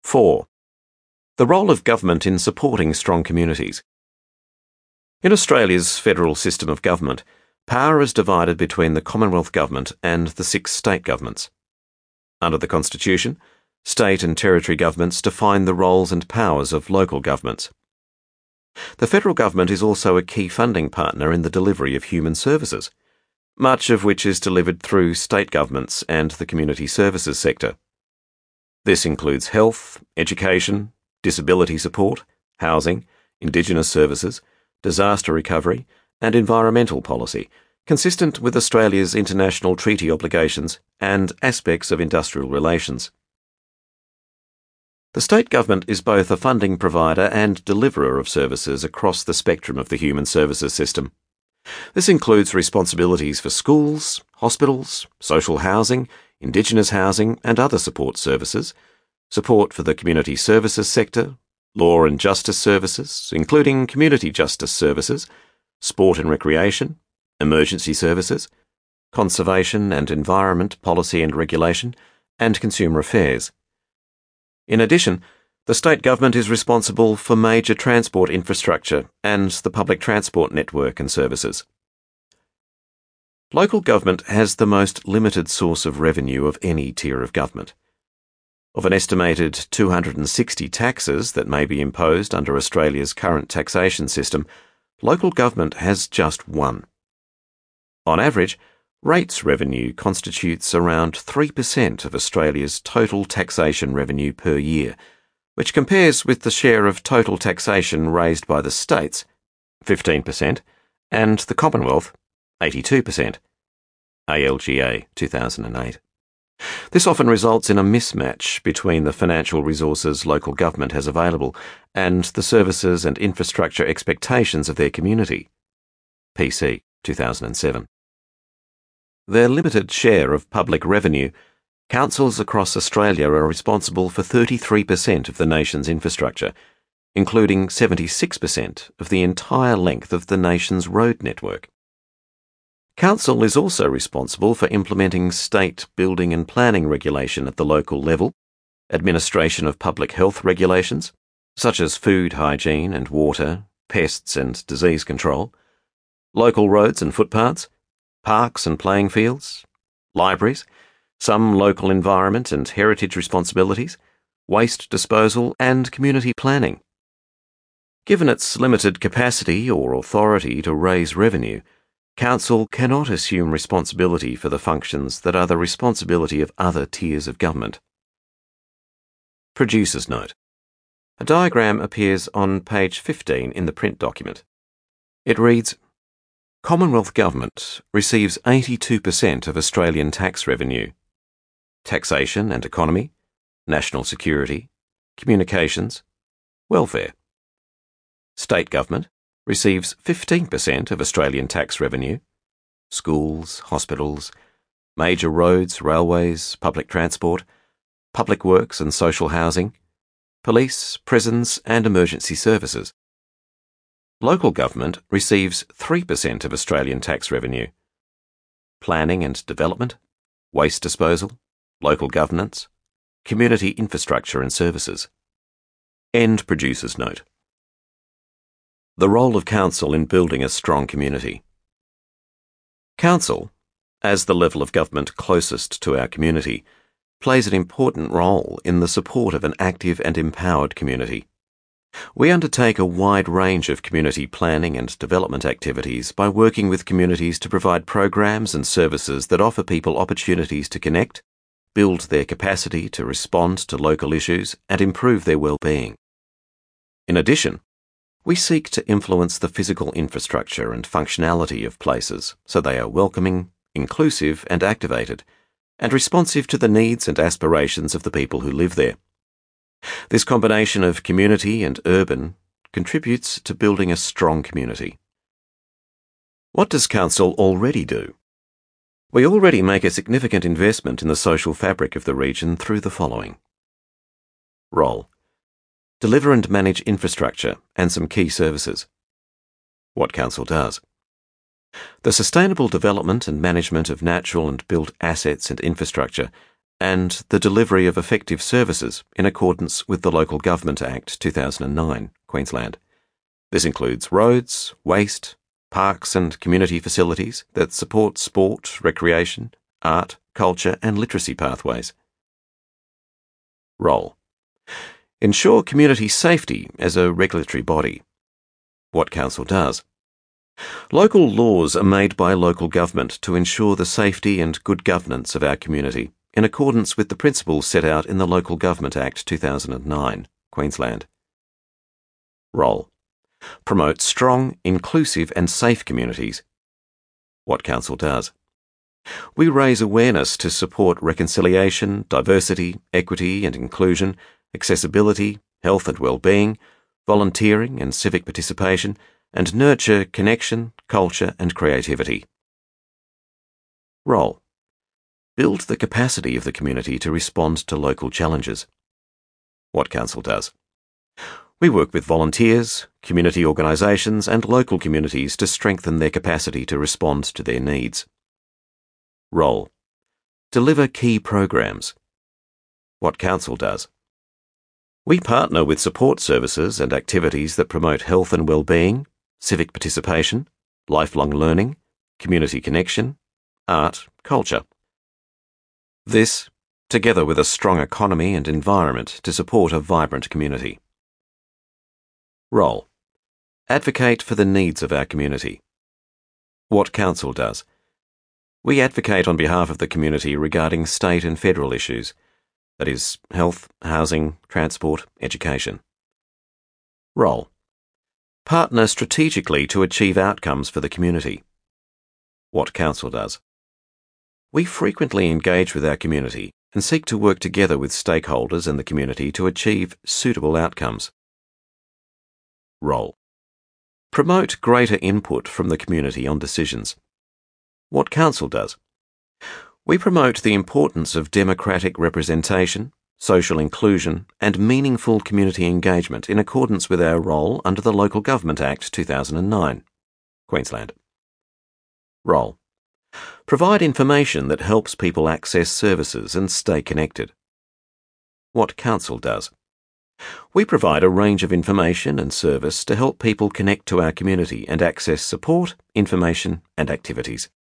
4. The role of government in supporting strong communities. In Australia's federal system of government, power is divided between the Commonwealth Government and the 6 state governments. Under the Constitution, state and territory governments define the roles and powers of local governments. The federal government is also a key funding partner in the delivery of human services, much of which is delivered through state governments and the community services sector. This includes health, education, disability support, housing, Indigenous services, disaster recovery, and environmental policy, consistent with Australia's international treaty obligations and aspects of industrial relations. The state government is both a funding provider and deliverer of services across the spectrum of the human services system. This includes responsibilities for schools, hospitals, social housing, Indigenous housing and other support services, support for the community services sector, law and justice services, including community justice services, sport and recreation, emergency services, conservation and environment policy and regulation, and consumer affairs. In addition, the state government is responsible for major transport infrastructure and the public transport network and services. Local government has the most limited source of revenue of any tier of government. Of an estimated 260 taxes that may be imposed under Australia's current taxation system, local government has just one. On average, rates revenue constitutes around 3% of Australia's total taxation revenue per year, which compares with the share of total taxation raised by the states, 15%, and the Commonwealth, 82%. ALGA 2008. This often results in a mismatch between the financial resources local government has available and the services and infrastructure expectations of their community. PC 2007. Their limited share of public revenue, councils across Australia are responsible for 33% of the nation's infrastructure, including 76% of the entire length of the nation's road network. Council is also responsible for implementing state building and planning regulation at the local level, administration of public health regulations, such as food hygiene and water, pests and disease control, local roads and footpaths, parks and playing fields, libraries, some local environment and heritage responsibilities, waste disposal and community planning. Given its limited capacity or authority to raise revenue, Council cannot assume responsibility for the functions that are the responsibility of other tiers of government. Producer's note. A diagram appears on page 15 in the print document. It reads, Commonwealth Government receives 82% of Australian tax revenue. Taxation and economy, national security, communications, welfare. State Government receives 15% of Australian tax revenue, schools, hospitals, major roads, railways, public transport, public works and social housing, police, prisons and emergency services. Local government receives 3% of Australian tax revenue, planning and development, waste disposal, local governance, community infrastructure and services. End producer's note. The role of Council in building a strong community. Council, as the level of government closest to our community, plays an important role in the support of an active and empowered community. We undertake a wide range of community planning and development activities by working with communities to provide programs and services that offer people opportunities to connect, build their capacity to respond to local issues, and improve their well-being. In addition, we seek to influence the physical infrastructure and functionality of places so they are welcoming, inclusive and activated, and responsive to the needs and aspirations of the people who live there. This combination of community and urban contributes to building a strong community. What does Council already do? We already make a significant investment in the social fabric of the region through the following. Role: deliver and manage infrastructure and some key services. What Council does. The sustainable development and management of natural and built assets and infrastructure and the delivery of effective services in accordance with the Local Government Act 2009, Queensland. This includes roads, waste, parks and community facilities that support sport, recreation, art, culture and literacy pathways. Role: ensure community safety as a regulatory body. What Council does. Local laws are made by local government to ensure the safety and good governance of our community in accordance with the principles set out in the Local Government Act 2009, Queensland. Role: promote strong, inclusive and safe communities. What Council does. We raise awareness to support reconciliation, diversity, equity and inclusion, accessibility, health and well-being, volunteering and civic participation, and nurture connection, culture and creativity. Role: build the capacity of the community to respond to local challenges. What Council does. We work with volunteers, community organisations and local communities to strengthen their capacity to respond to their needs. Role: deliver key programs. What Council does. We partner with support services and activities that promote health and well-being, civic participation, lifelong learning, community connection, art, culture. This, together with a strong economy and environment to support a vibrant community. Role: advocate for the needs of our community. What Council does. We advocate on behalf of the community regarding state and federal issues, that is, health, housing, transport, education. Role: partner strategically to achieve outcomes for the community. What Council does. We frequently engage with our community and seek to work together with stakeholders and the community to achieve suitable outcomes. Role: promote greater input from the community on decisions. What Council does. We promote the importance of democratic representation, social inclusion and meaningful community engagement in accordance with our role under the Local Government Act 2009, Queensland. Role: provide information that helps people access services and stay connected. What Council does. We provide a range of information and service to help people connect to our community and access support, information and activities.